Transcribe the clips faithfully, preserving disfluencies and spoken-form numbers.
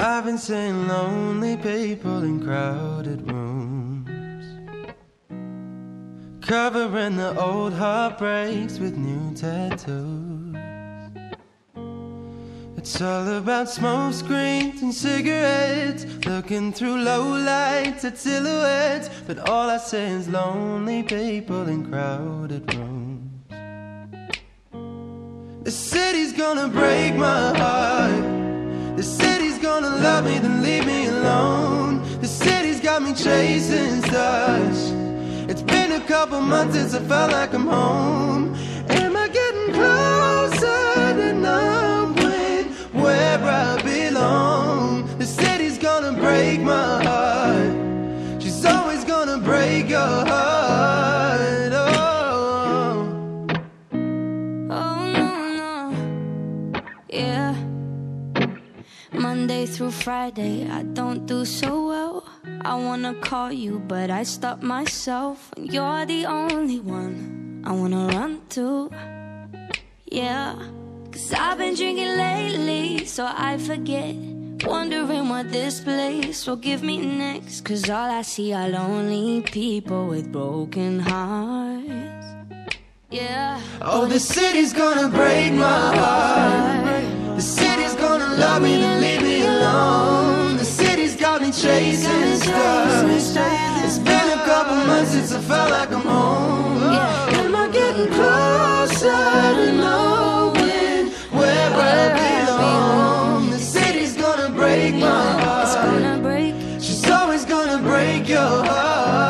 I've been seeing lonely people in crowded rooms, covering the old heartbreaks with new tattoos. It's all about smoke screens and cigarettes, looking through low lights at silhouettes. But all I see is lonely people in crowded rooms. The city's gonna break my heart. The city's gonna love me, then leave me alone. The city's got me chasing stars. It's been a couple months since I felt like I'm home. Am I getting closer to knowing where I belong? The city's gonna break my heart. She's always gonna break your heart. Oh, oh no, no, yeah. Monday through Friday, I don't do so well. I wanna call you, but I stop myself. And you're the only one I wanna run to. Yeah, cause I've been drinking lately, so I forget. Wondering what this place will give me next. Cause all I see are lonely people with broken hearts. Yeah. Oh, the city's gonna break my heart. The city's gonna love me, then leave me alone. The city's got me chasing stars. It's been a couple months since I felt like I'm home. Am I getting closer to knowing where I belong? The city's gonna break my heart. It's gonna break. She's always gonna break your heart.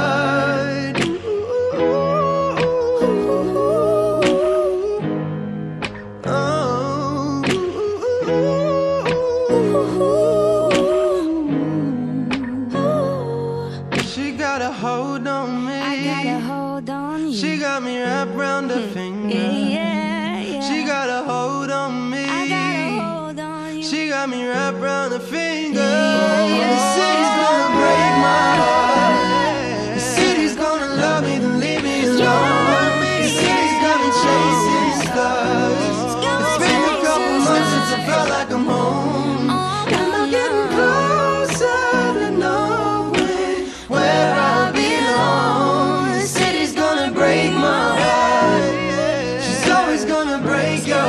Hold on me. I gotta hold on you. She got me wrapped around her finger. Yeah, yeah. She got a hold on me. I gotta hold on you. She got me wrapped around her finger. Yeah, yeah. The city's gonna break my heart. The city's gonna love me, then leave me alone. The city's got me chasing stars. It's been a couple months since I felt like I'm home. And I'm getting closer to knowing where I break my heart. She's always gonna break your